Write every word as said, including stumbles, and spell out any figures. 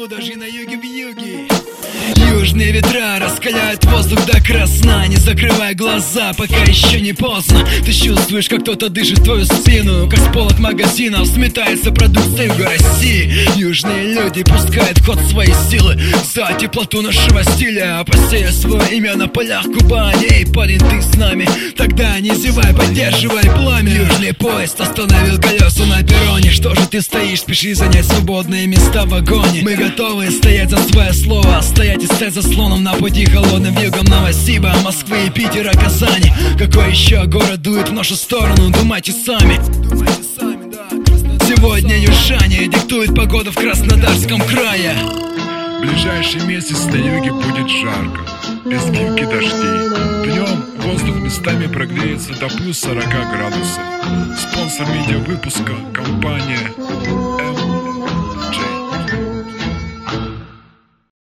походу же на юге в юге. Южные ветра раскаляют воздух до красна. Не закрывай глаза, пока еще не поздно. Ты чувствуешь, как кто-то дышит в твою спину, как с полок магазинов сметается продукция в России. Южные люди пускают в ход свои силы за теплоту нашего стиля, посея свое имя на полях Кубани. Эй, парень, ты с нами? Тогда не зевай, поддерживай пламя. Южный поезд остановил колеса на перроне. Что же ты стоишь? Спеши занять свободные места в вагоне. Мы готовы стоять за свое слово, стоять и стать заслоном на пути холодным югом Новосиба, Москвы и Питера, Казани. Какой еще город дует в нашу сторону? Думайте сами. Сегодня южане диктуют погоду в Краснодарском крае. В ближайший месяц на юге будет жарко, без скидки дождей. Днем воздух местами прогреется до плюс сорока градусов. Спонсор видеовыпуска — компания эм